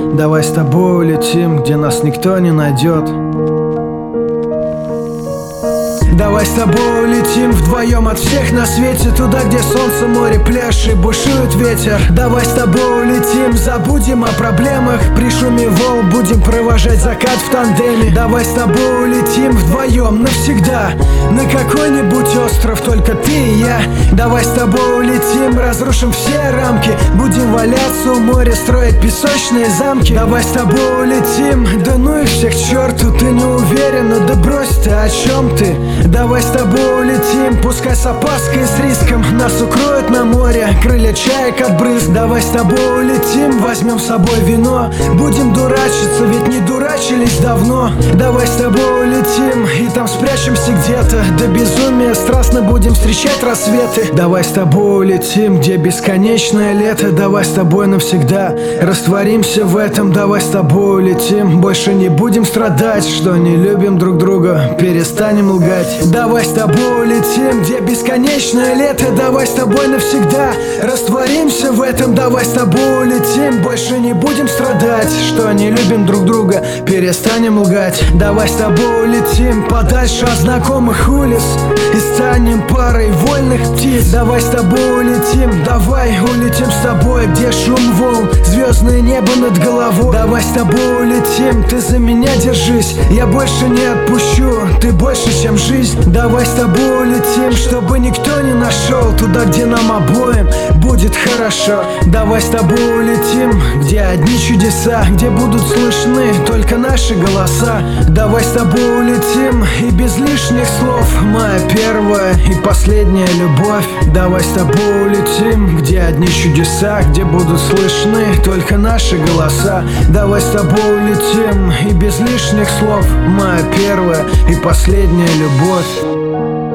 Давай с тобой улетим, где нас никто не найдет. Давай с тобой улетим вдвоем от всех на свете, туда, где солнце, море, пляж и бушует ветер. Давай с тобой улетим, забудем о проблемах, при шуме волн будем провожать закат в тандеме. Давай с тобой улетим вдвоем навсегда на какой-нибудь остров, только ты и я. Давай с тобой улетим, разрушим все рамки, будем валяться у моря, строить песочные замки. Давай с тобой улетим, да ну их всех к черту, ты не уверена, да брось ты, о чем ты? Давай с тобой улетим, пускай с опаской и с риском, нас укроют на море крылья чаек от брызг. Давай с тобой улетим, возьмем с собой вино, будем дурачиться, ведь не дурачились давно. Давай с тобой улетим, и там спрячемся где-то, до безумия страстно будем встречать рассветы. Давай с тобой улетим, где бесконечное лето. Давай с тобой навсегда растворимся в этом. Давай с тобой улетим, больше не будем страдать, что не любим друг друга, перестанем лгать. Давай с тобой улетим, где бесконечное лето. Давай с тобой навсегда растворимся в этом. Давай с тобой улетим, больше не будем страдать, что не любим друг друга, перестанем лгать. Давай с тобой улетим подальше от знакомых улиц и станем парой вольных птиц. Давай с тобой улетим, давай улетим с тобой, где шум волн, звездное небо над головой. Давай с тобой улетим, ты за меня держись, я больше не отпущу, ты больше, чем жизнь. Давай с тобой улетим, чтобы никто не нашел, туда, где нам обоим будет хорошо. Давай с тобой улетим, где одни чудеса, где будут слышны только наши голоса. Давай с тобой улетим, и без лишних слов, моя первая и последняя любовь. Давай с тобой улетим, где одни чудеса, где будут слышны только наши голоса. Давай с тобой улетим, и без лишних слов, моя первая и последняя любовь.